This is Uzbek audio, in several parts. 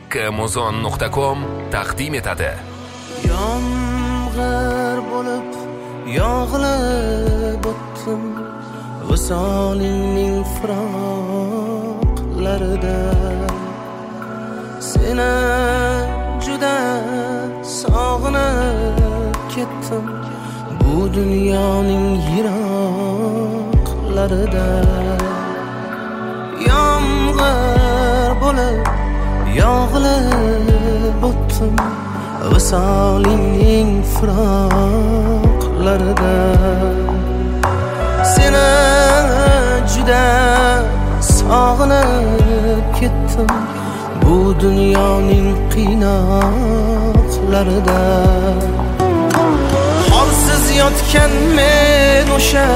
haqqimuzon.com taqdim etadi. Yomg'ir bo'lib yog'ilib o'tdim visolingning firoqlarida. Seni juda sog'inib ketdim bu dunyoning yiroqlarida. Yomg'ir bo'lib yog'ilib o'tdim visolingning firoqlarida. Seni juda sog'inib ketdim bu dunyoning qiynoqlarida. Holsiz yotgan men o'sha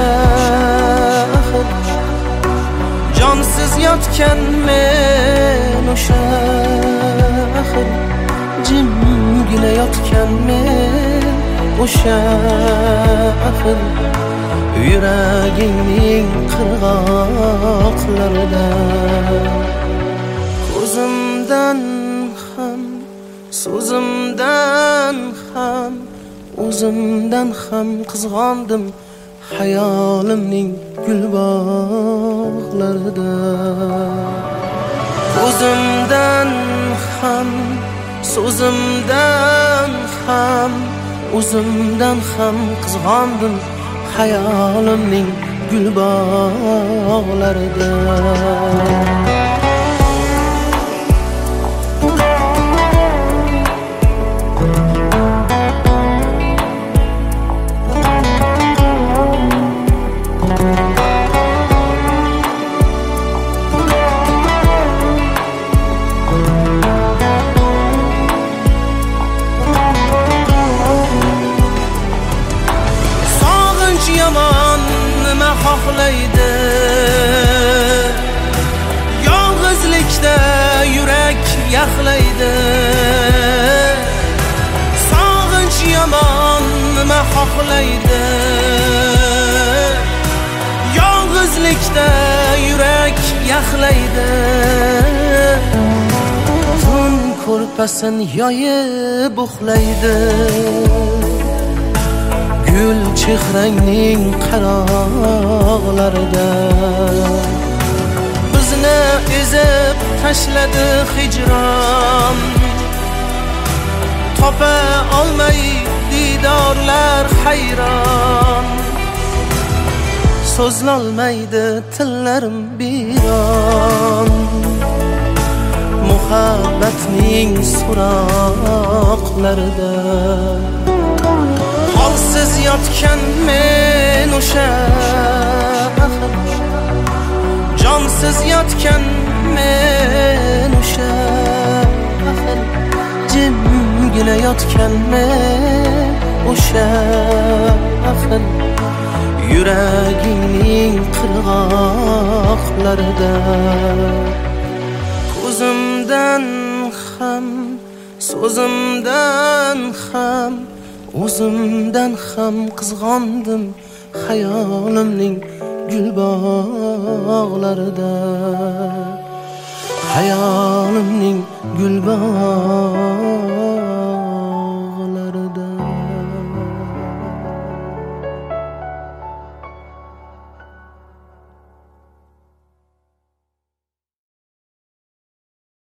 jonsiz yotgan men o'sha jimgina yotgan men o'sha yuragingning qirg'oqlarida. Ko'zimdan ham so'zimdan ham o'zimdan ham qizg'ondim hayolimning gulbog'larida. Ko'zimdan ham so'zimdan ham o'zimdan ham qizg'ondim hayolimning gulbog'larida. Xohlaydi yolg'izlikda yurak yaxlaydi. Sog'inch yomon nima xohlaydi yolg'izlikda yurak yaxlaydi. Tun ko'rpasin yoyib uxlaydi gul chehrangning qaroqlarida. Bizni ezib tashladi hijron, topa olmay didorlar hayron. So'zlolmaydi tillarim biron muhabbatning so'roqlarida. Holsiz yotgan men o'sha jonsiz yotgan men o'sha jimgina yotgan men o'sha yuragingning qirg'oqlarida. Ko'zimdan ham so'zimdan ham o'zimdan ham qizg'ondim hayolimning gulbog'larida. Hayolimning gulbog'larida.